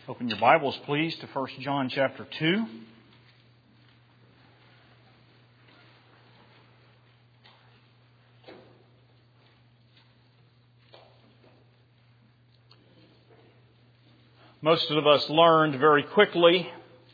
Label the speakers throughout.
Speaker 1: Open your Bibles, please, to 1 John chapter 2. Most of us learned very quickly,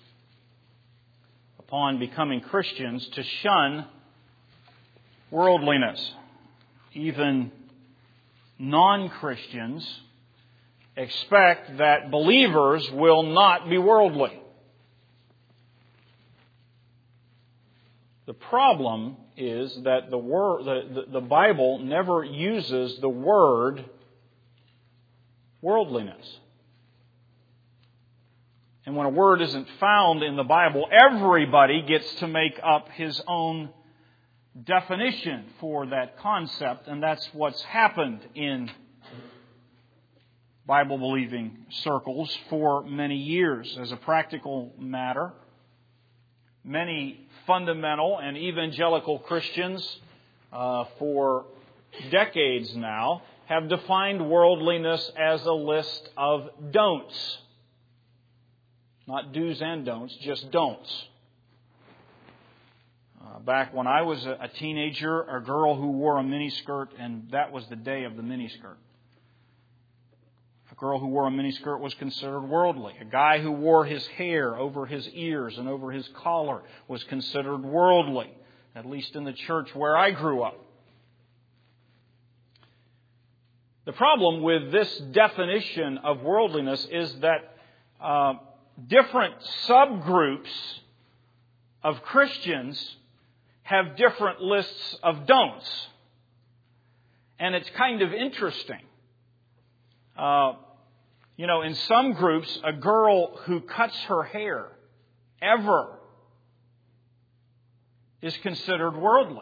Speaker 1: upon becoming Christians, to shun worldliness. Even non-Christians expect that believers will not be worldly. The problem is that the Bible never uses the word worldliness. And when a word isn't found in the Bible, everybody gets to make up his own definition for that concept, and that's what's happened in Bible-believing circles for many years. As a practical matter, many fundamental and evangelical Christians for decades now have defined worldliness as a list of don'ts. Not do's and don'ts, just don'ts. Back when I was a teenager, a girl who wore a miniskirt, and that was the day of the miniskirt. A girl who wore a miniskirt was considered worldly. A guy who wore his hair over his ears and over his collar was considered worldly, at least in the church where I grew up. The problem with this definition of worldliness is that different subgroups of Christians have different lists of don'ts. And it's kind of interesting. In some groups, a girl who cuts her hair ever is considered worldly.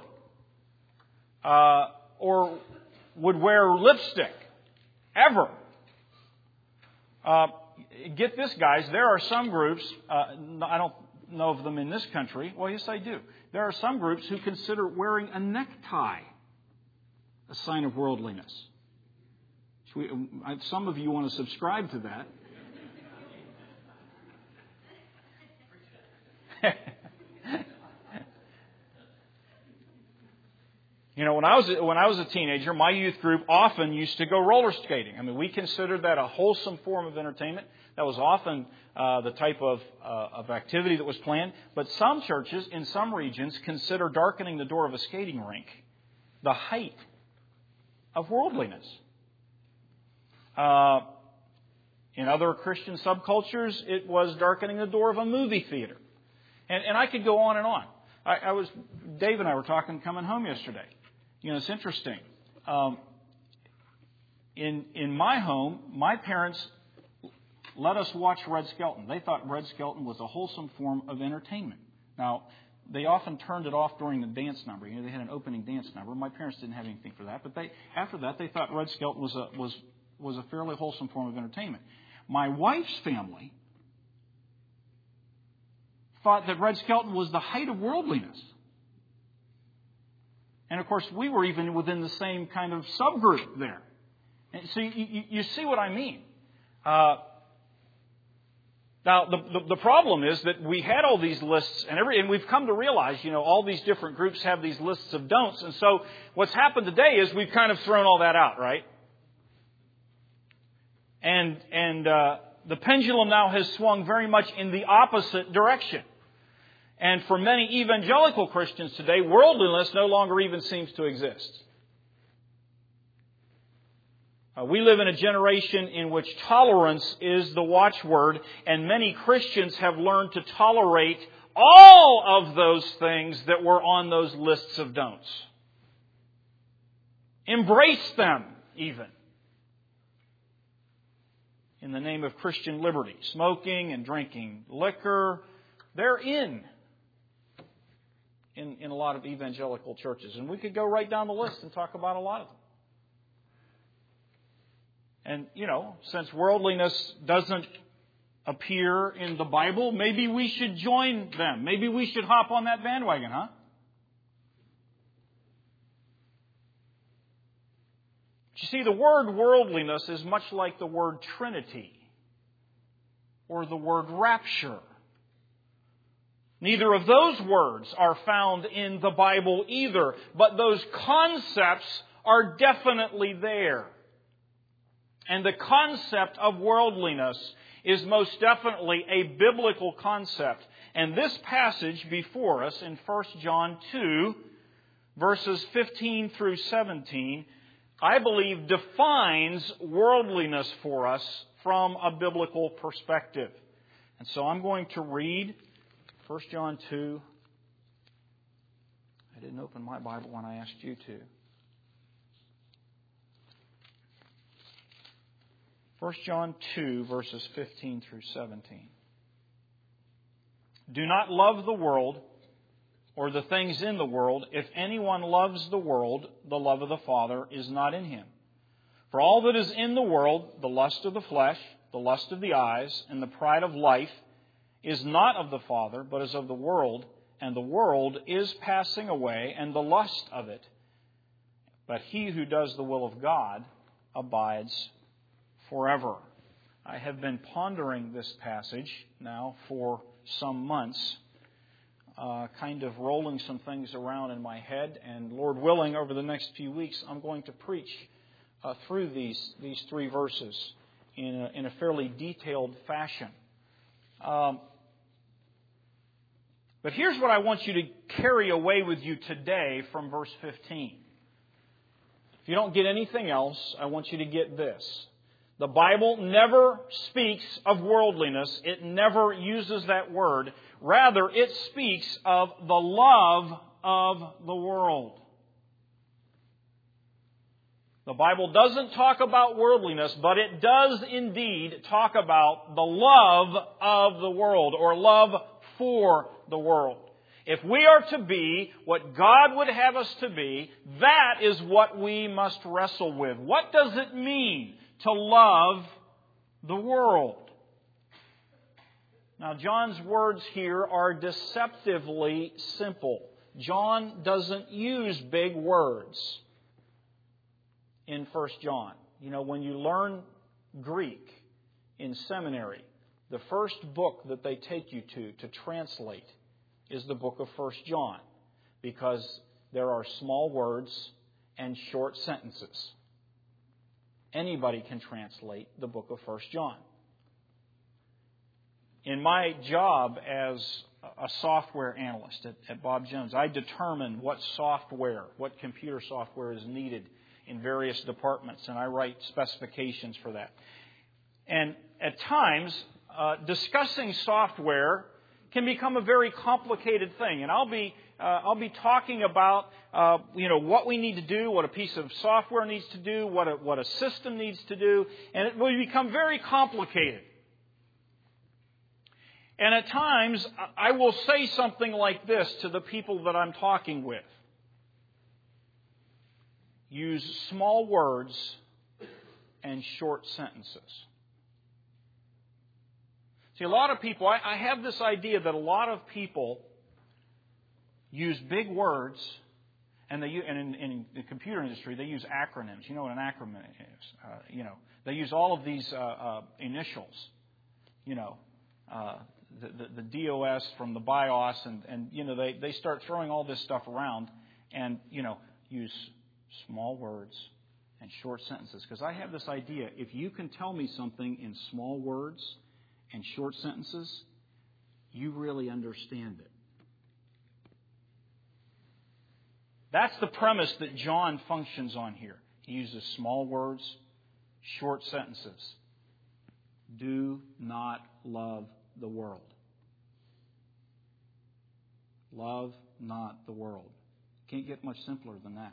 Speaker 1: Or would wear lipstick ever. Get this, guys, there are some groups, I don't know of them in this country. Well, yes, I do. There are some groups who consider wearing a necktie a sign of worldliness. Some of you want to subscribe to that. When I was a teenager, my youth group often used to go roller skating. I mean, we considered that a wholesome form of entertainment. That was often the type of activity that was planned. But some churches in some regions consider darkening the door of a skating rink the height of worldliness. In other Christian subcultures, it was darkening the door of a movie theater. And I could go on and on. Dave and I were talking coming home yesterday. It's interesting. In my home, my parents let us watch Red Skelton. They thought Red Skelton was a wholesome form of entertainment. Now, they often turned it off during the dance number. They had an opening dance number. My parents didn't have anything for that. But after that, they thought Red Skelton was a fairly wholesome form of entertainment. My wife's family thought that Red Skelton was the height of worldliness. And, of course, we were even within the same kind of subgroup there. And so you see what I mean. Now, the problem is that we had all these lists, and we've come to realize, all these different groups have these lists of don'ts. And so what's happened today is we've kind of thrown all that out, right? And the pendulum now has swung very much in the opposite direction. And for many evangelical Christians today, worldliness no longer even seems to exist. We live in a generation in which tolerance is the watchword, and many Christians have learned to tolerate all of those things that were on those lists of don'ts. Embrace them, even. In the name of Christian liberty. Smoking and drinking liquor, they're in a lot of evangelical churches. And we could go right down the list and talk about a lot of them. And, since worldliness doesn't appear in the Bible, maybe we should join them. Maybe we should hop on that bandwagon, huh? You see, the word worldliness is much like the word Trinity. or the word rapture. Neither of those words are found in the Bible either, but those concepts are definitely there. And the concept of worldliness is most definitely a biblical concept. And this passage before us in 1 John 2, verses 15 through 17, I believe defines worldliness for us from a biblical perspective. And so I'm going to read 1 John 2. I didn't open my Bible when I asked you to. 1 John 2, verses 15 through 17. Do not love the world or the things in the world. If anyone loves the world, the love of the Father is not in him. For all that is in the world, the lust of the flesh, the lust of the eyes, and the pride of life, is not of the Father, but is of the world, and the world is passing away, and the lust of it. But he who does the will of God abides forever. I have been pondering this passage now for some months, kind of rolling some things around in my head, and Lord willing, over the next few weeks, I'm going to preach through these three verses in a fairly detailed fashion. But here's what I want you to carry away with you today from verse 15. If you don't get anything else, I want you to get this. The Bible never speaks of worldliness. It never uses that word. Rather, it speaks of the love of the world. The Bible doesn't talk about worldliness, but it does indeed talk about the love of the world, or love for the world. If we are to be what God would have us to be, that is what we must wrestle with. What does it mean to love the world? Now, John's words here are deceptively simple. John doesn't use big words in 1 John. You know, when you learn Greek in seminary, the first book that they take you to translate is the book of 1 John, because there are small words and short sentences. Anybody can translate the book of 1 John. In my job as a software analyst at Bob Jones, I determine what computer software is needed in various departments, and I write specifications for that. And at times, discussing software can become a very complicated thing, and I'll be talking about what we need to do, what a piece of software needs to do, what a system needs to do, and it will become very complicated. And at times, I will say something like this to the people that I'm talking with. Use small words and short sentences. See, a lot of people, I have this idea that a lot of people use big words, and in the computer industry, they use acronyms. You know what an acronym is. They use all of these initials. The DOS from the BIOS, and they start throwing all this stuff around, and use small words and short sentences. Because I have this idea: if you can tell me something in small words and short sentences, you really understand it. That's the premise that John functions on here. He uses small words, short sentences. Do not love the world. Love not the world. Can't get much simpler than that.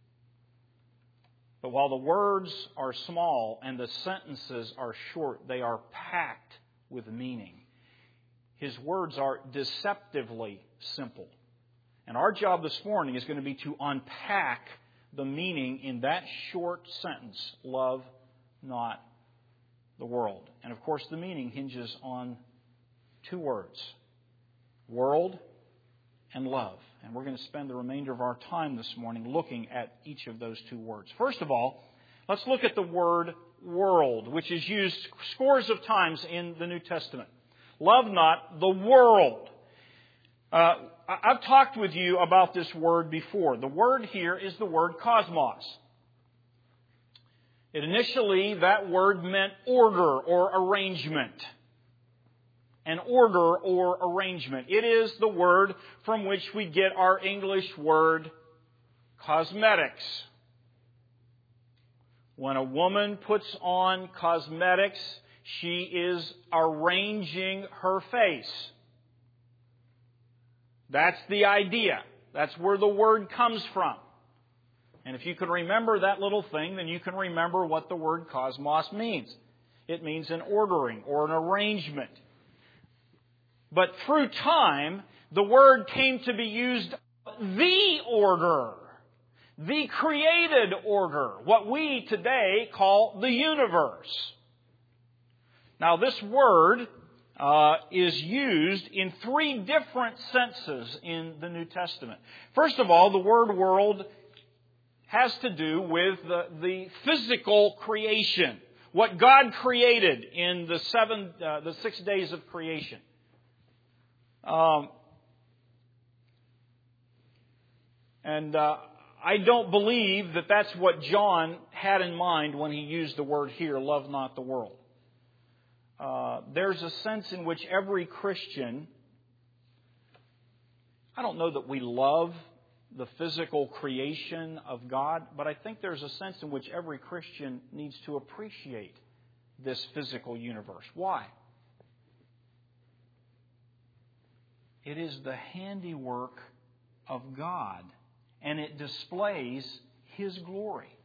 Speaker 1: But while the words are small and the sentences are short, they are packed with meaning. His words are deceptively simple. And our job this morning is going to be to unpack the meaning in that short sentence, love not the world. And of course, the meaning hinges on two words, world and love. And we're going to spend the remainder of our time this morning looking at each of those two words. First of all, let's look at the word world, which is used scores of times in the New Testament. Love not the world. I've talked with you about this word before. The word here is the word cosmos. Initially, that word meant order or arrangement. An order or arrangement. It is the word from which we get our English word cosmetics. When a woman puts on cosmetics, she is arranging her face. That's the idea. That's where the word comes from. And if you can remember that little thing, then you can remember what the word cosmos means. It means an ordering or an arrangement. But through time, the word came to be used the order, the created order, what we today call the universe. Now, this word is used in three different senses in the New Testament. First of all, the word world has to do with the physical creation, what God created in the 6 days of creation. I don't believe that that's what John had in mind when he used the word here, love not the world. There's a sense in which every Christian, I don't know that we love the physical creation of God, but I think there's a sense in which every Christian needs to appreciate this physical universe. Why? It is the handiwork of God, and it displays His glory.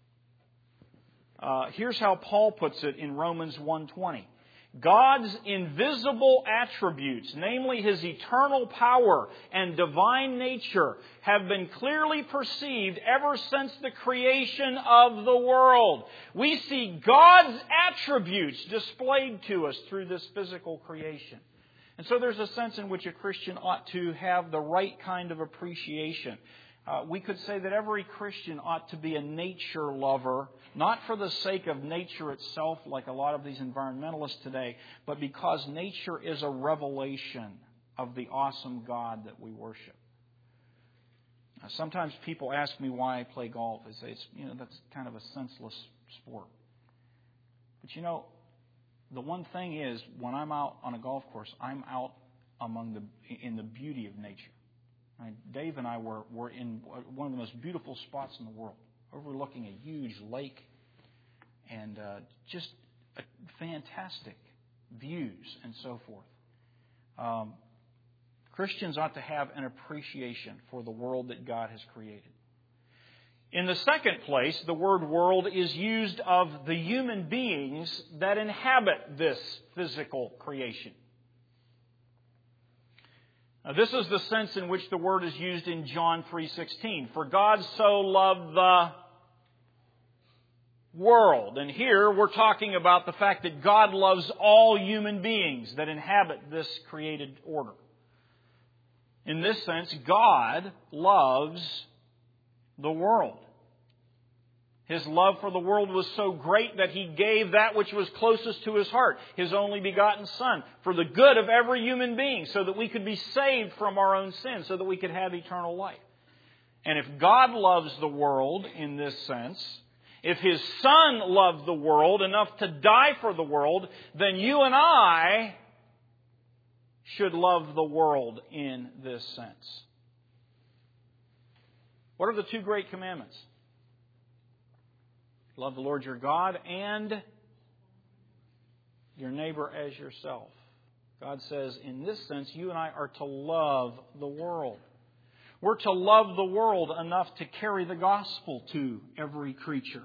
Speaker 1: Here's how Paul puts it in Romans 1:20. God's invisible attributes, namely His eternal power and divine nature, have been clearly perceived ever since the creation of the world. We see God's attributes displayed to us through this physical creation. And so there's a sense in which a Christian ought to have the right kind of appreciation. We could say that every Christian ought to be a nature lover, not for the sake of nature itself, like a lot of these environmentalists today, but because nature is a revelation of the awesome God that we worship. Sometimes people ask me why I play golf. They say that's kind of a senseless sport. But the one thing is, when I'm out on a golf course, I'm out in the beauty of nature. Dave and I were in one of the most beautiful spots in the world, overlooking a huge lake and just fantastic views and so forth. Christians ought to have an appreciation for the world that God has created. In the second place, the word world is used of the human beings that inhabit this physical creation. Now, this is the sense in which the word is used in John 3:16. For God so loved the world. And here we're talking about the fact that God loves all human beings that inhabit this created order. In this sense, God loves the world. His love for the world was so great that He gave that which was closest to His heart, His only begotten Son, for the good of every human being, so that we could be saved from our own sins, so that we could have eternal life. And if God loves the world in this sense, if His Son loved the world enough to die for the world, then you and I should love the world in this sense. What are the two great commandments? Love the Lord your God and your neighbor as yourself. God says, in this sense, you and I are to love the world. We're to love the world enough to carry the gospel to every creature.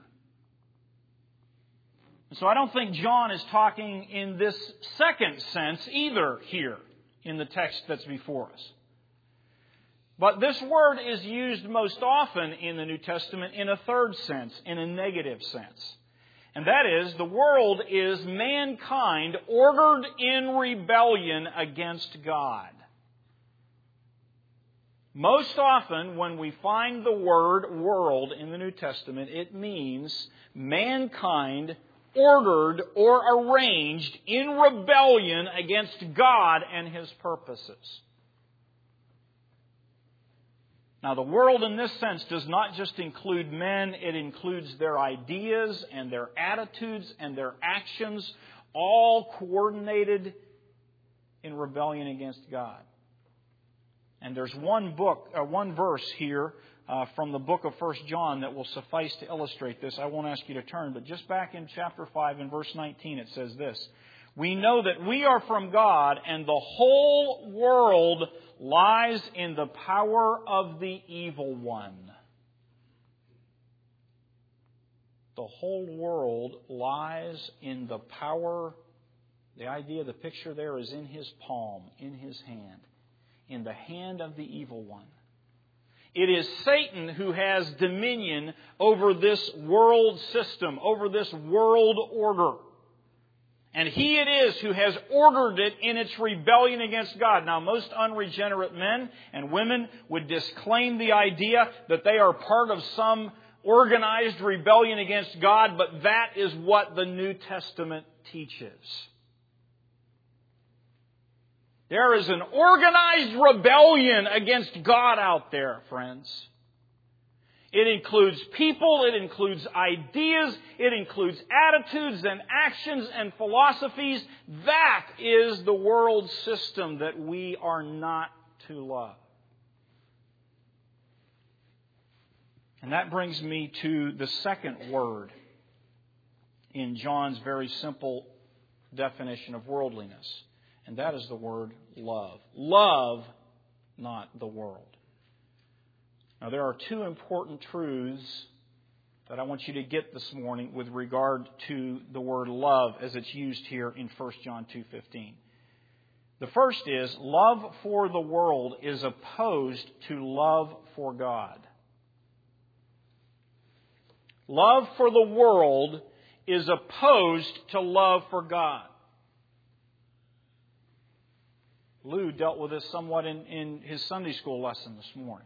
Speaker 1: And so I don't think John is talking in this second sense either here in the text that's before us. But this word is used most often in the New Testament in a third sense, in a negative sense. And that is, the world is mankind ordered in rebellion against God. Most often, when we find the word world in the New Testament, it means mankind ordered or arranged in rebellion against God and His purposes. Now, the world in this sense does not just include men, it includes their ideas and their attitudes and their actions, all coordinated in rebellion against God. And there's one verse here from the book of 1 John that will suffice to illustrate this. I won't ask you to turn, but just back in chapter 5 and verse 19 it says this: "We know that we are from God, and the whole world lies in the power of the evil one." The whole world lies in the power. The idea, the picture there is in his palm, in his hand, in the hand of the evil one. It is Satan who has dominion over this world system, over this world order. And he it is who has ordered it in its rebellion against God. Now, most unregenerate men and women would disclaim the idea that they are part of some organized rebellion against God, but that is what the New Testament teaches. There is an organized rebellion against God out there, friends. It includes people, it includes ideas, it includes attitudes and actions and philosophies. That is the world system that we are not to love. And that brings me to the second word in John's very simple definition of worldliness. And that is the word love. Love not the world. Now, there are two important truths that I want you to get this morning with regard to the word love as it's used here in 1 John 2:15. The first is, love for the world is opposed to love for God. Love for the world is opposed to love for God. Lou dealt with this somewhat in his Sunday school lesson this morning.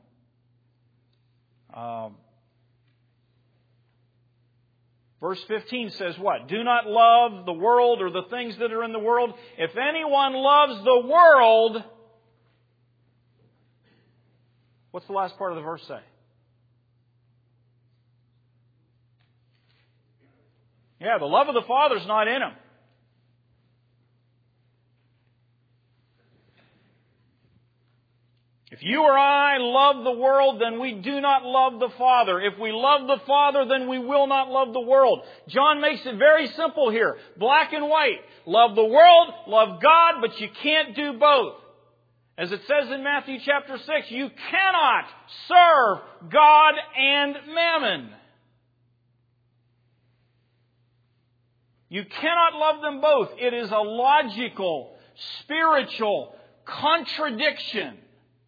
Speaker 1: Verse 15 says what? Do not love the world or the things that are in the world. If anyone loves the world, what's the last part of the verse say? Yeah, the love of the Father's not in him. If you or I love the world, then we do not love the Father. If we love the Father, then we will not love the world. John makes it very simple here. Black and white. Love the world, love God, but you can't do both. As it says in Matthew chapter 6, you cannot serve God and mammon. You cannot love them both. It is a logical, spiritual contradiction.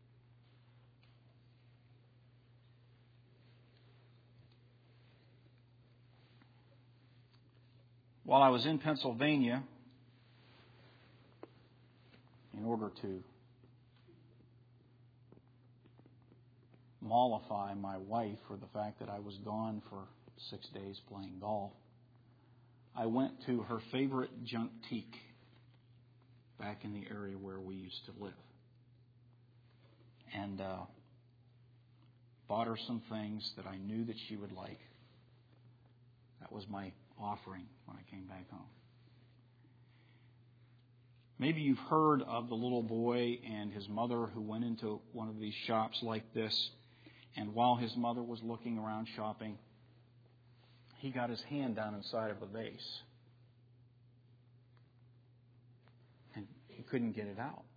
Speaker 1: While I was in Pennsylvania, in order to mollify my wife for the fact that I was gone for 6 days playing golf, I went to her favorite juntique back in the area where we used to live. And bought her some things that I knew that she would like. That was my offering when I came back home. Maybe you've heard of the little boy and his mother who went into one of these shops like this, and while his mother was looking around shopping, he got his hand down inside of a vase. And he couldn't get it out.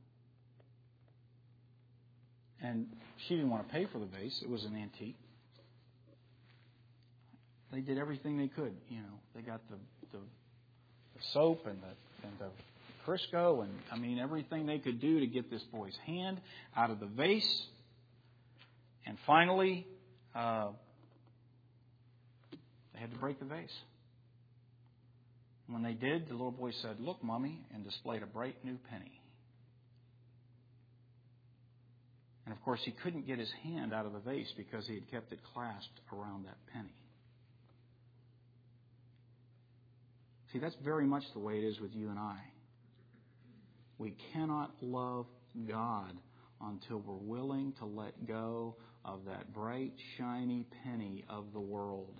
Speaker 1: And she didn't want to pay for the vase. It was an antique. They did everything they could, They got the soap and the Crisco and everything they could do to get this boy's hand out of the vase. And finally, they had to break the vase. When they did, the little boy said, "Look, Mommy," and displayed a bright new penny. And of course, he couldn't get his hand out of the vase because he had kept it clasped around that penny. See, that's very much the way it is with you and I. We cannot love God until we're willing to let go of that bright, shiny penny of the world.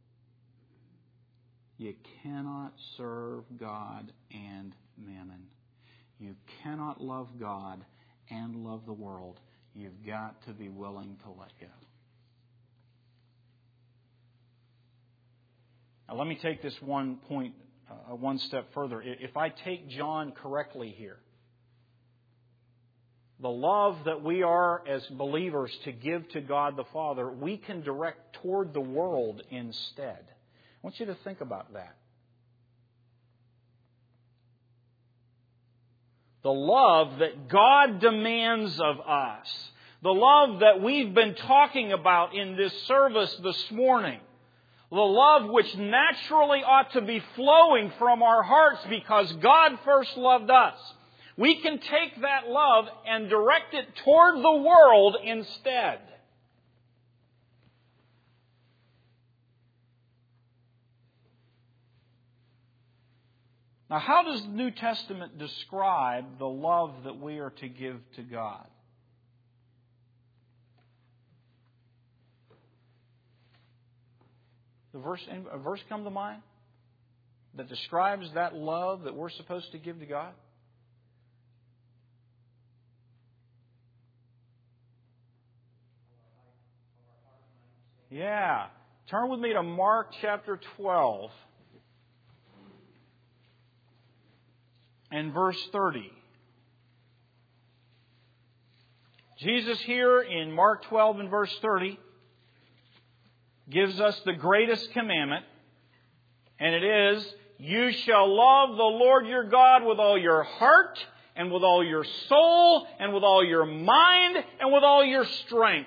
Speaker 1: You cannot serve God and mammon. You cannot love God and love the world. You've got to be willing to let go. Now, let me take this one point one step further. If I take John correctly here, the love that we are as believers to give to God the Father, we can direct toward the world instead. I want you to think about that. The love that God demands of us, the love that we've been talking about in this service this morning, the love which naturally ought to be flowing from our hearts because God first loved us. We can take that love and direct it toward the world instead. Now, how does the New Testament describe the love that we are to give to God? A verse come to mind that describes that love that we're supposed to give to God? Yeah. Turn with me to Mark chapter 12 and verse 30. Jesus here in Mark 12 and verse 30 gives us the greatest commandment, and it is, you shall love the Lord your God with all your heart, and with all your soul, and with all your mind, and with all your strength.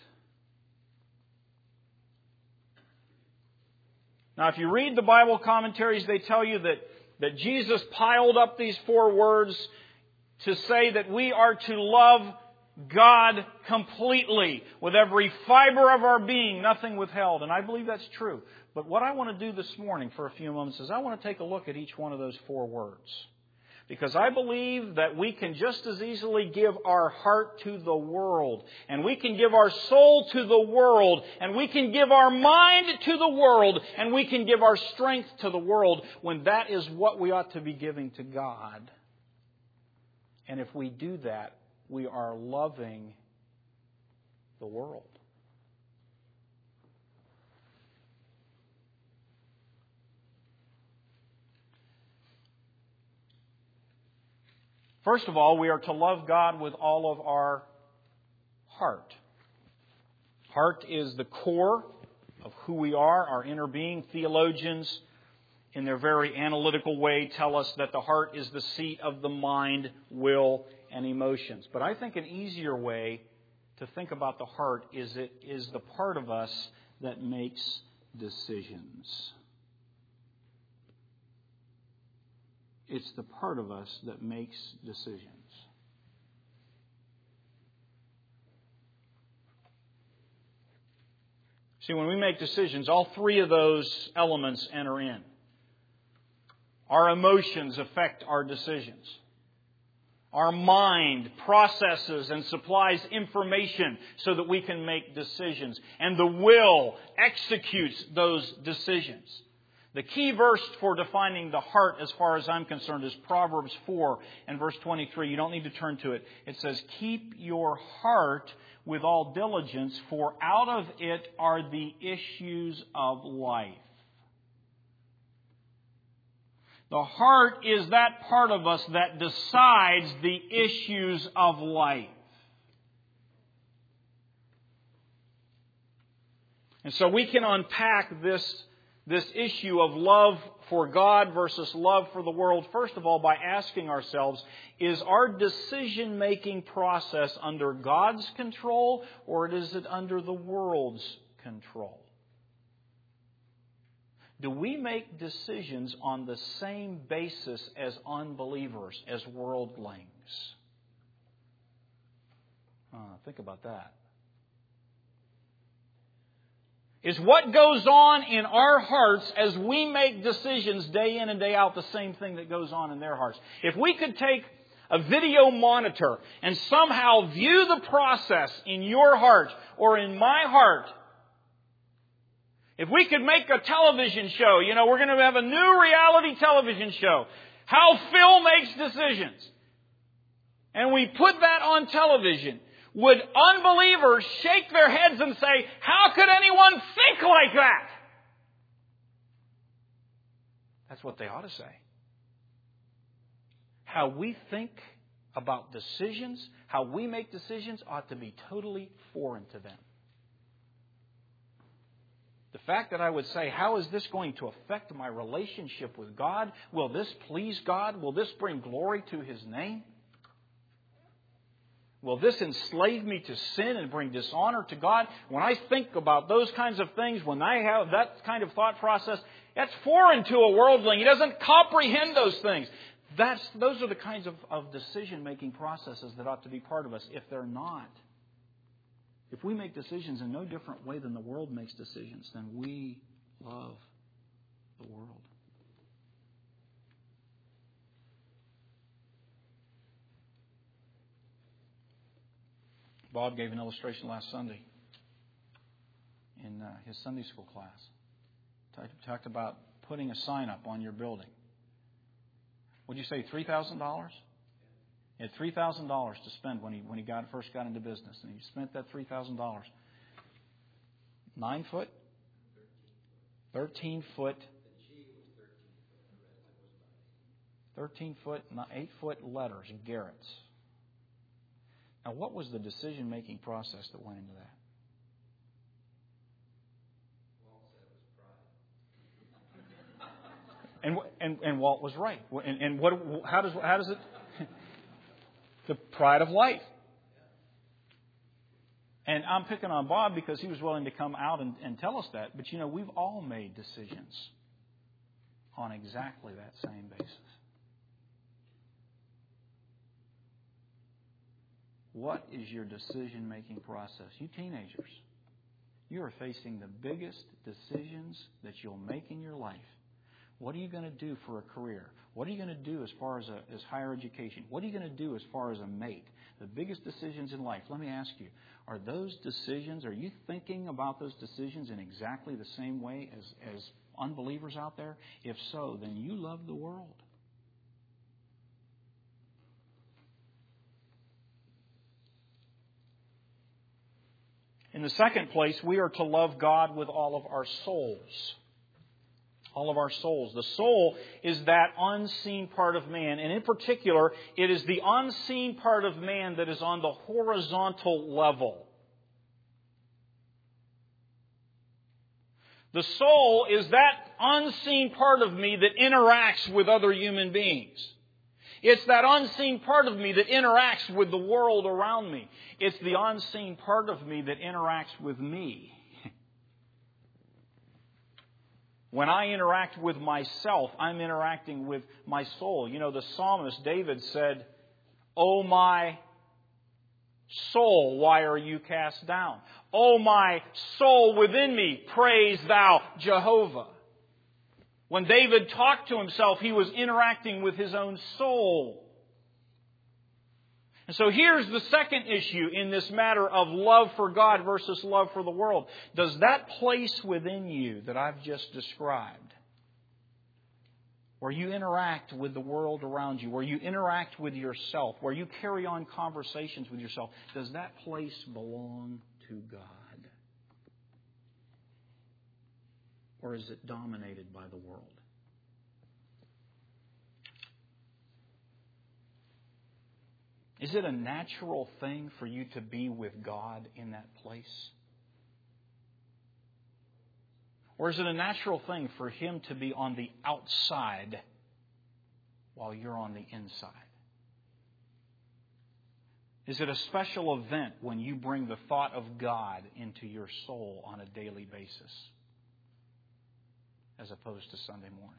Speaker 1: Now, if you read the Bible commentaries, they tell you that Jesus piled up these four words to say that we are to love God completely, with every fiber of our being, nothing withheld. And I believe that's true. But what I want to do this morning for a few moments is I want to take a look at each one of those four words. Because I believe that we can just as easily give our heart to the world, and we can give our soul to the world, and we can give our mind to the world, and we can give our strength to the world, when that is what we ought to be giving to God. And if we do that, we are loving the world. First of all, we are to love God with all of our heart. Heart is the core of who we are, our inner being. Theologians, in their very analytical way, tell us that the heart is the seat of the mind, will, and emotions. But I think an easier way to think about the heart is it is the part of us that makes decisions. It's the part of us that makes decisions. See, when we make decisions, all three of those elements enter in. Our emotions affect our decisions. Our mind processes and supplies information so that we can make decisions. And the will executes those decisions. The key verse for defining the heart, as far as I'm concerned, is Proverbs 4 and verse 23. You don't need to turn to it. It says, keep your heart with all diligence, for out of it are the issues of life. The heart is that part of us that decides the issues of life. And so we can unpack this issue of love for God versus love for the world, first of all, by asking ourselves, is our decision-making process under God's control, or is it under the world's control? Do we make decisions on the same basis as unbelievers, as worldlings? Think about that. is what goes on in our hearts as we make decisions day in and day out, the same thing that goes on in their hearts. If we could take a video monitor and somehow view the process in your heart or in my heart, if we could make a television show, we're going to have a new reality television show, how Phil makes decisions, and we put that on television, would unbelievers shake their heads and say, how could anyone think like that? That's what they ought to say. How we think about decisions, how we make decisions, ought to be totally foreign to them. The fact that I would say, how is this going to affect my relationship with God? Will this please God? Will this bring glory to His name? Will this enslave me to sin and bring dishonor to God? When I think about those kinds of things, when I have that kind of thought process, that's foreign to a worldling. He doesn't comprehend those things. Those are the kinds of decision-making processes that ought to be part of us. If they're not, if we make decisions in no different way than the world makes decisions, then we love the world. Bob gave an illustration last Sunday in his Sunday school class. Talked about putting a sign up on your building. Would you say $3,000? He had $3,000 to spend when he first got into business, and he spent that $3,000. 9 foot, 13 foot, 13 foot, 8 foot letters, Garrett's. Now, what was the decision-making process that went into that? And Walt was right. And how does it? The pride of life. And I'm picking on Bob because he was willing to come out and tell us that. But we've all made decisions on exactly that same basis. What is your decision-making process? You teenagers, you are facing the biggest decisions that you'll make in your life. What are you going to do for a career? What are you going to do as far as higher education? What are you going to do as far as a mate? The biggest decisions in life. Let me ask you, are you thinking about those decisions in exactly the same way as unbelievers out there? If so, then you love the world. In the second place, we are to love God with all of our souls. All of our souls. The soul is that unseen part of man. And in particular, it is the unseen part of man that is on the horizontal level. The soul is that unseen part of me that interacts with other human beings. It's that unseen part of me that interacts with the world around me. It's the unseen part of me that interacts with me. When I interact with myself, I'm interacting with my soul. The psalmist David said, "O my soul, why are you cast down? O my soul within me, praise thou Jehovah." When David talked to himself, he was interacting with his own soul. And so here's the second issue in this matter of love for God versus love for the world. Does that place within you that I've just described, where you interact with the world around you, where you interact with yourself, where you carry on conversations with yourself, does that place belong to God? Or is it dominated by the world? Is it a natural thing for you to be with God in that place? Or is it a natural thing for Him to be on the outside while you're on the inside? Is it a special event when you bring the thought of God into your soul on a daily basis, as opposed to Sunday morning?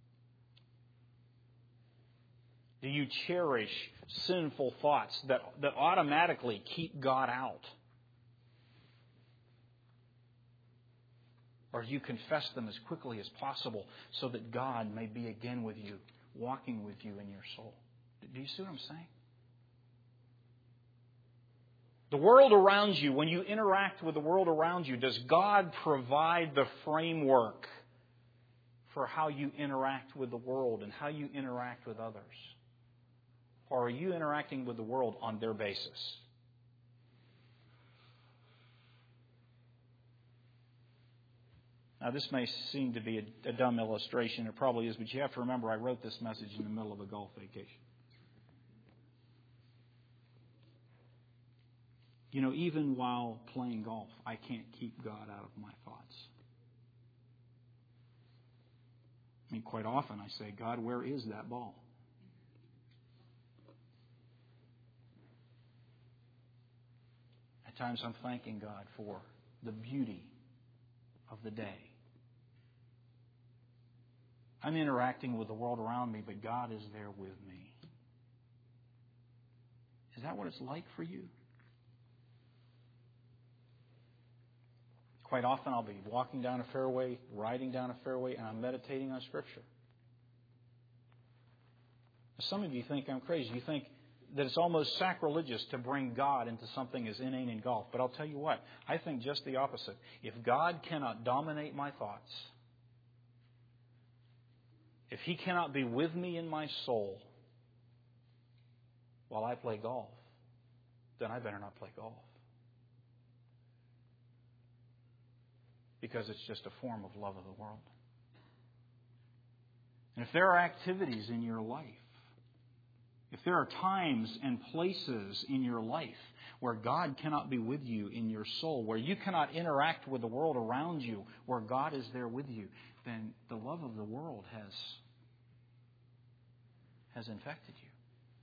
Speaker 1: Do you cherish sinful thoughts that automatically keep God out? Or you confess them as quickly as possible so that God may be again with you, walking with you in your soul. Do you see what I'm saying? The world around you, when you interact with the world around you, does God provide the framework for how you interact with the world and how you interact with others? Or are you interacting with the world on their basis? Now, this may seem to be a dumb illustration. It probably is, but you have to remember I wrote this message in the middle of a golf vacation. You know, even while playing golf, I can't keep God out of my thoughts. I mean, quite often I say, God, where is that ball? At times I'm thanking God for the beauty of the day. I'm interacting with the world around me, but God is there with me. Is that what it's like for you? Quite often I'll be walking down a fairway, riding down a fairway, and I'm meditating on Scripture. Some of you think I'm crazy. You think that it's almost sacrilegious to bring God into something as inane in golf. But I'll tell you what, I think just the opposite. If God cannot dominate my thoughts, if He cannot be with me in my soul while I play golf, then I better not play golf. Because it's just a form of love of the world. And if there are activities in your life, if there are times and places in your life where God cannot be with you in your soul, where you cannot interact with the world around you, where God is there with you, then the love of the world has infected you.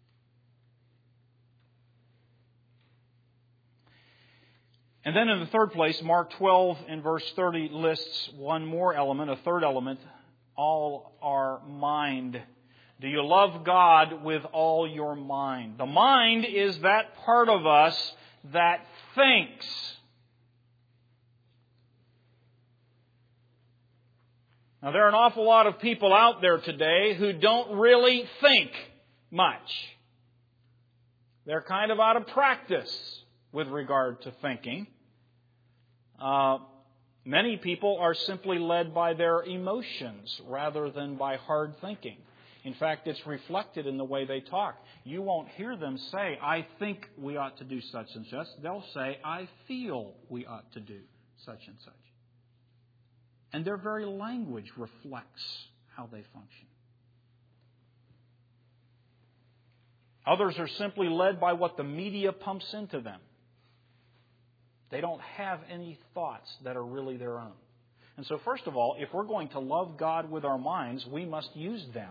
Speaker 1: And then in the third place, Mark 12 and verse 30 lists one more element, a third element, all our mind. Do you love God with all your mind? The mind is that part of us that thinks. Now, there are an awful lot of people out there today who don't really think much. They're kind of out of practice with regard to thinking. Many people are simply led by their emotions rather than by hard thinking. In fact, it's reflected in the way they talk. You won't hear them say, I think we ought to do such and such. They'll say, I feel we ought to do such and such. And their very language reflects how they function. Others are simply led by what the media pumps into them. They don't have any thoughts that are really their own. And so, first of all, if we're going to love God with our minds, we must use them.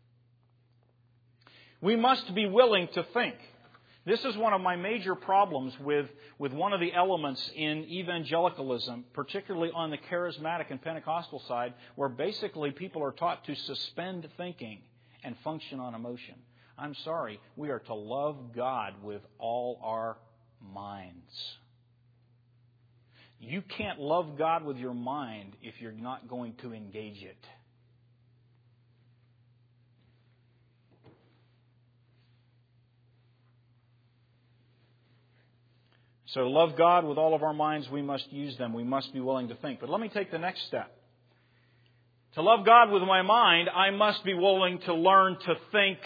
Speaker 1: We must be willing to think. This is one of my major problems with one of the elements in evangelicalism, particularly on the charismatic and Pentecostal side, where basically people are taught to suspend thinking and function on emotion. I'm sorry, we are to love God with all our minds. You can't love God with your mind if you're not going to engage it. So to love God with all of our minds, we must use them. We must be willing to think. But let me take the next step. To love God with my mind, I must be willing to learn to think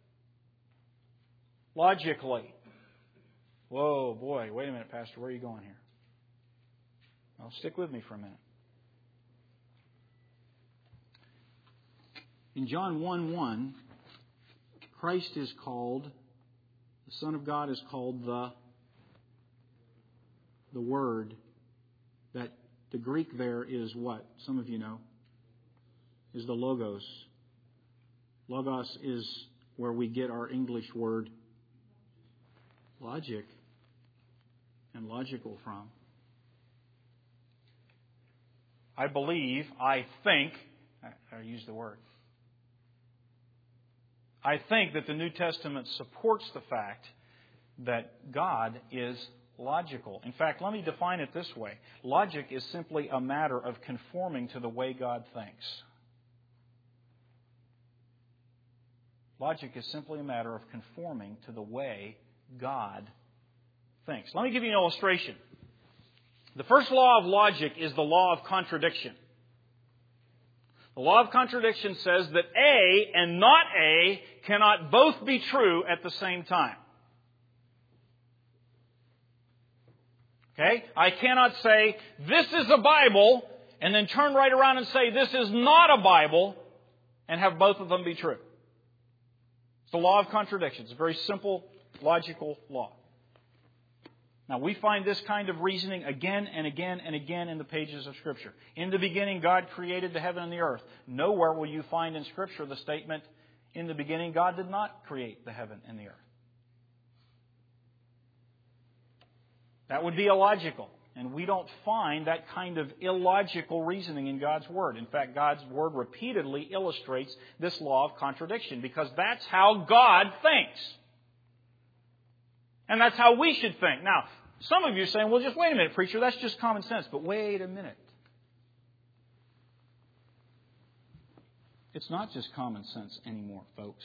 Speaker 1: logically. Whoa, boy, wait a minute, Pastor, where are you going here? Well, stick with me for a minute. In John 1:1, Christ is called, the Son of God is called the Word. That the Greek there is what? Some of you know. Is the Logos. Logos is where we get our English word logic and logical from. I believe, I think, I use the word. I think that the New Testament supports the fact that God is logical. In fact, let me define it this way. Logic is simply a matter of conforming to the way God thinks. Logic is simply a matter of conforming to the way God thinks. Let me give you an illustration. The first law of logic is the law of contradiction. The law of contradiction says that A and not A cannot both be true at the same time. Okay? I cannot say, this is a Bible, and then turn right around and say, this is not a Bible, and have both of them be true. It's the law of contradiction. It's a very simple, logical law. Now, we find this kind of reasoning again and again and again in the pages of Scripture. In the beginning, God created the heaven and the earth. Nowhere will you find in Scripture the statement, in the beginning, God did not create the heaven and the earth. That would be illogical. And we don't find that kind of illogical reasoning in God's Word. In fact, God's Word repeatedly illustrates this law of contradiction because that's how God thinks. And that's how we should think. Now, some of you are saying, well, just wait a minute, preacher, that's just common sense. But wait a minute. It's not just common sense anymore, folks.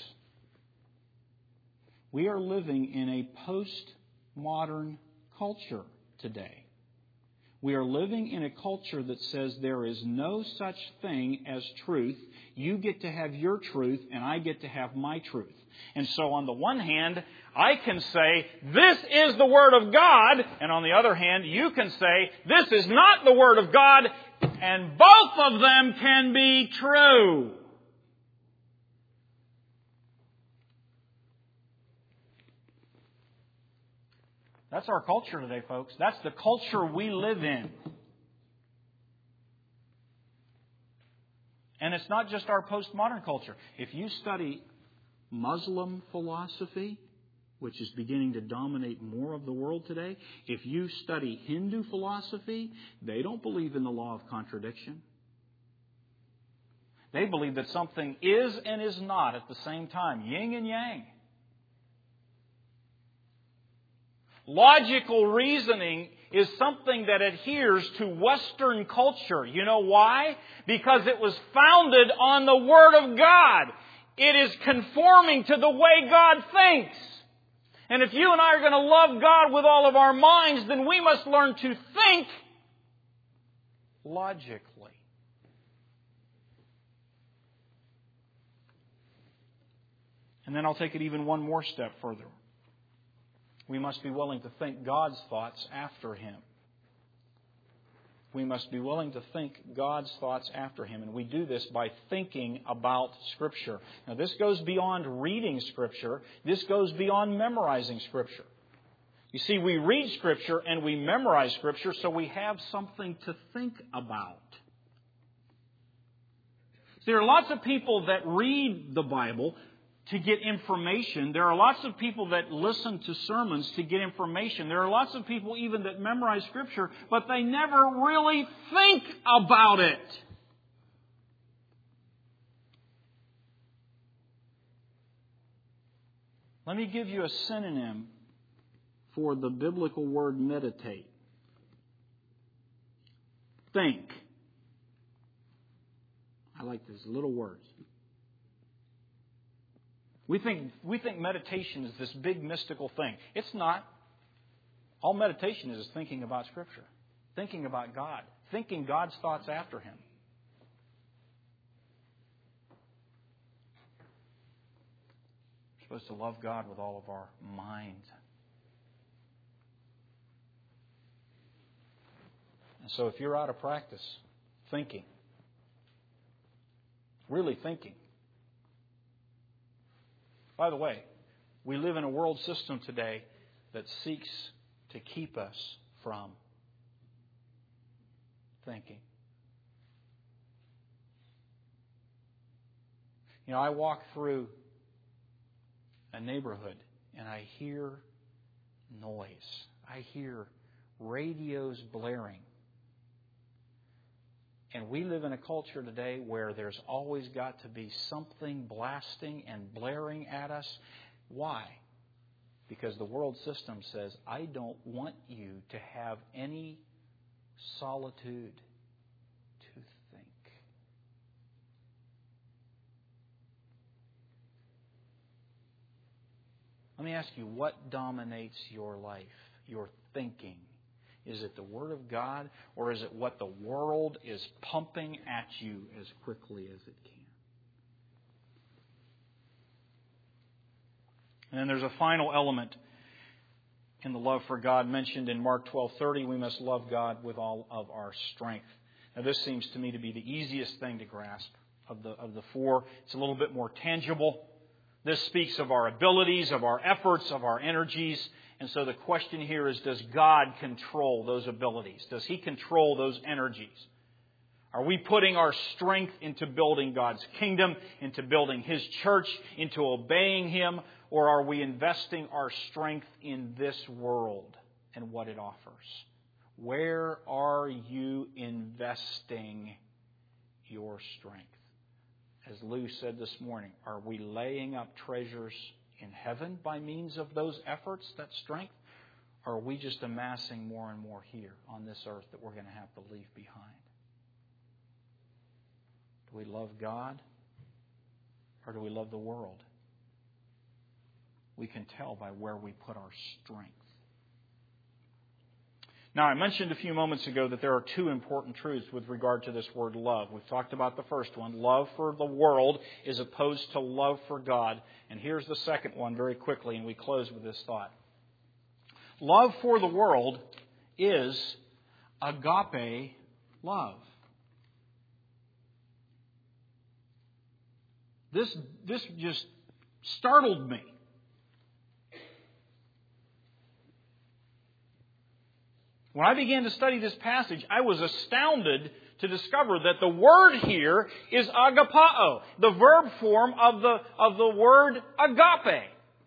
Speaker 1: We are living in a postmodern culture today. We are living in a culture that says there is no such thing as truth. You get to have your truth, and I get to have my truth. And so on the one hand, I can say, this is the Word of God. And on the other hand, you can say, this is not the Word of God. And both of them can be true. That's our culture today, folks. That's the culture we live in. And it's not just our postmodern culture. If you study Muslim philosophy, which is beginning to dominate more of the world today, if you study Hindu philosophy, they don't believe in the law of contradiction. They believe that something is and is not at the same time, yin and yang. Logical reasoning is something that adheres to Western culture. You know why? Because it was founded on the Word of God. It is conforming to the way God thinks. And if you and I are going to love God with all of our minds, then we must learn to think logically. And then I'll take it even one more step further. We must be willing to think God's thoughts after Him. We must be willing to think God's thoughts after Him. And we do this by thinking about Scripture. Now, this goes beyond reading Scripture. This goes beyond memorizing Scripture. You see, we read Scripture and we memorize Scripture so we have something to think about. There are lots of people that read the Bible to get information. There are lots of people that listen to sermons to get information. There are lots of people even that memorize Scripture, but they never really think about it. Let me give you a synonym for the biblical word meditate. Think. I like these little words. We think meditation is this big mystical thing. It's not. All meditation is thinking about Scripture, thinking about God, thinking God's thoughts after Him. We're supposed to love God with all of our minds. And so if you're out of practice thinking, really thinking. By the way, we live in a world system today that seeks to keep us from thinking. You know, I walk through a neighborhood and I hear noise. I hear radios blaring. And we live in a culture today where there's always got to be something blasting and blaring at us. Why? Because the world system says, I don't want you to have any solitude to think. Let me ask you, what dominates your life, your thinking? Is it the Word of God, or is it what the world is pumping at you as quickly as it can? And then there's a final element in the love for God mentioned in Mark 12:30. We must love God with all of our strength. Now, this seems to me to be the easiest thing to grasp of the four. It's a little bit more tangible. This speaks of our abilities, of our efforts, of our energies. And so the question here is, does God control those abilities? Does He control those energies? Are we putting our strength into building God's kingdom, into building His church, into obeying Him? Or are we investing our strength in this world and what it offers? Where are you investing your strength? As Lou said this morning, are we laying up treasures in heaven by means of those efforts, that strength? Or are we just amassing more and more here on this earth that we're going to have to leave behind? Do we love God? Or do we love the world? We can tell by where we put our strength. Now, I mentioned a few moments ago that there are two important truths with regard to this word love. We've talked about the first one, love for the world as opposed to love for God. And here's the second one very quickly, and we close with this thought. Love for the world is agape love. This just startled me. When I began to study this passage, I was astounded to discover that the word here is agapao, the verb form of the word agape.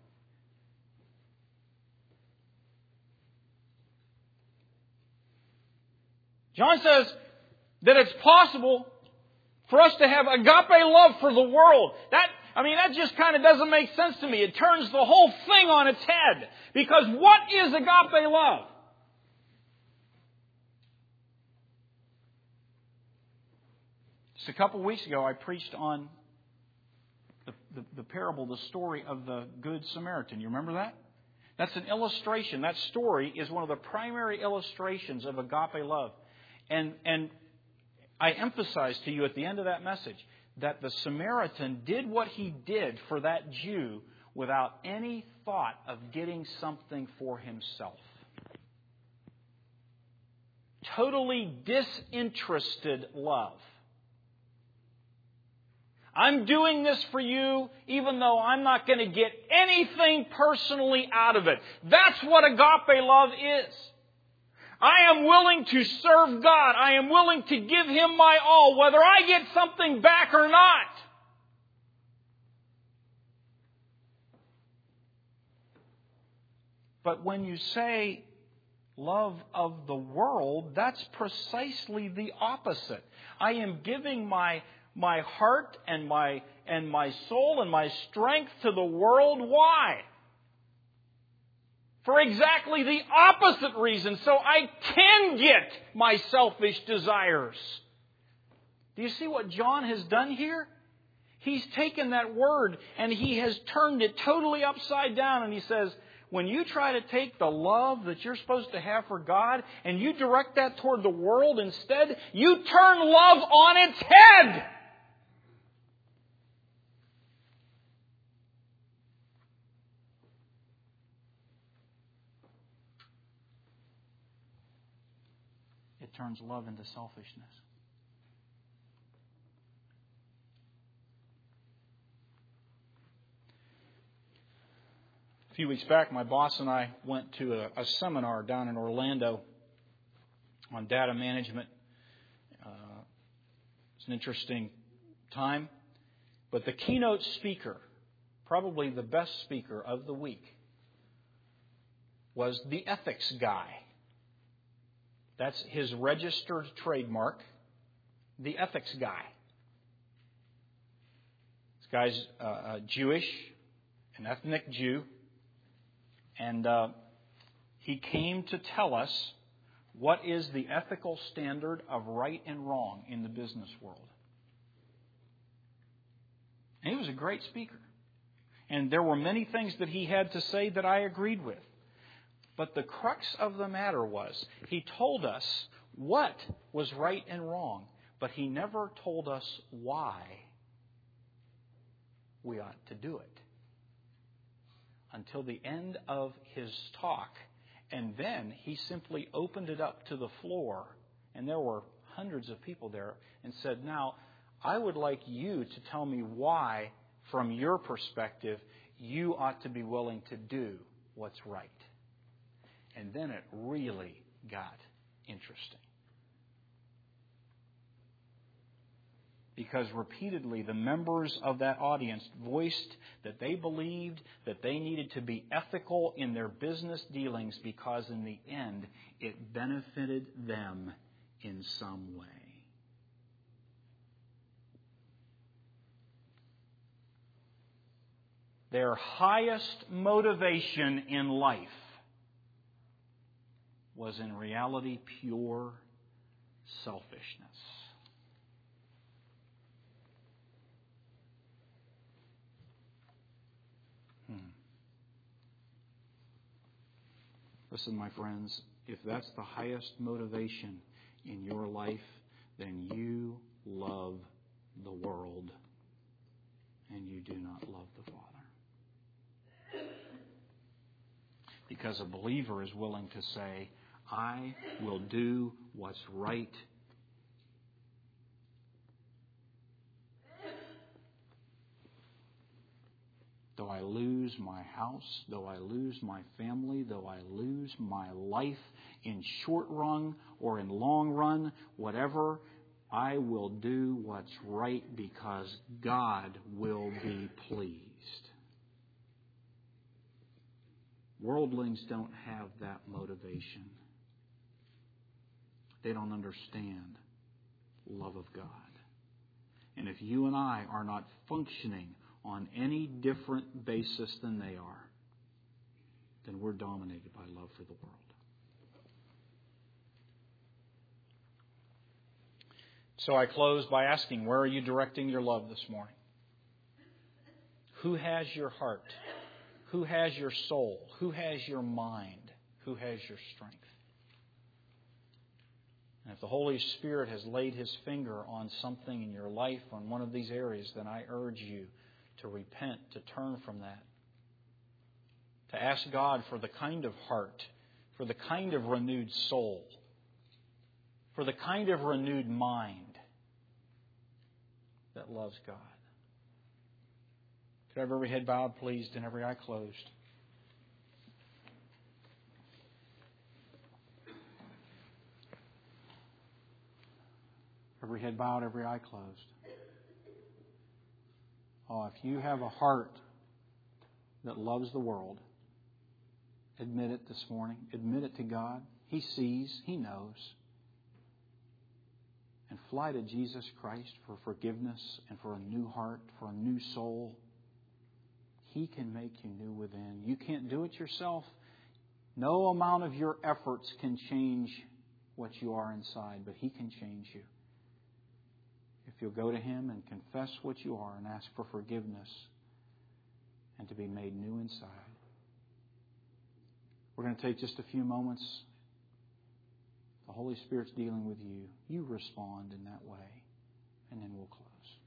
Speaker 1: John says that it's possible for us to have agape love for the world. That just kind of doesn't make sense to me. It turns the whole thing on its head. Because what is agape love? Just a couple of weeks ago, I preached on the parable, the story of the Good Samaritan. You remember that? That's an illustration. That story is one of the primary illustrations of agape love. And I emphasized to you at the end of that message that the Samaritan did what he did for that Jew without any thought of getting something for himself. Totally disinterested love. I'm doing this for you even though I'm not going to get anything personally out of it. That's what agape love is. I am willing to serve God. I am willing to give Him my all, whether I get something back or not. But when you say love of the world, that's precisely the opposite. I am giving my heart and my soul and my strength to the world. Why? For exactly the opposite reason, so I can get my selfish desires. Do you see what John has done here? He's taken that word and he has turned it totally upside down, and he says, when you try to take the love that you're supposed to have for God and you direct that toward the world instead, you turn love on its head. It turns love into selfishness. A few weeks back, my boss and I went to a seminar down in Orlando on data management. It's an interesting time. But the keynote speaker, probably the best speaker of the week, was the ethics guy. That's his registered trademark, the ethics guy. This guy's Jewish, an ethnic Jew. And he came to tell us what is the ethical standard of right and wrong in the business world. And he was a great speaker. And there were many things that he had to say that I agreed with. But the crux of the matter was, he told us what was right and wrong, but he never told us why we ought to do it. Until the end of his talk. And then he simply opened it up to the floor, and there were hundreds of people there, and said, now, I would like you to tell me why, from your perspective, you ought to be willing to do what's right. And then it really got interesting. Because repeatedly the members of that audience voiced that they believed that they needed to be ethical in their business dealings because in the end it benefited them in some way. Their highest motivation in life was in reality pure selfishness. Listen, my friends, if that's the highest motivation in your life, then you love the world and you do not love the Father. Because a believer is willing to say, I will do what's right. Though I lose my house, though I lose my family, though I lose my life in short run or in long run, whatever, I will do what's right because God will be pleased. Worldlings don't have that motivation. They don't understand love of God. And if you and I are not functioning on any different basis than they are, then we're dominated by love for the world. So I close by asking, where are you directing your love this morning? Who has your heart? Who has your soul? Who has your mind? Who has your strength? And if the Holy Spirit has laid His finger on something in your life, on one of these areas, then I urge you to repent, to turn from that. To ask God for the kind of heart, for the kind of renewed soul, for the kind of renewed mind that loves God. Could I have every head bowed, please, and every eye closed? Every head bowed, every eye closed. Oh, if you have a heart that loves the world, admit it this morning. Admit it to God. He sees. He knows. And fly to Jesus Christ for forgiveness and for a new heart, for a new soul. He can make you new within. You can't do it yourself. No amount of your efforts can change what you are inside, but He can change you. If you'll go to Him and confess what you are and ask for forgiveness and to be made new inside. We're going to take just a few moments. The Holy Spirit's dealing with you. You respond in that way, and then we'll close.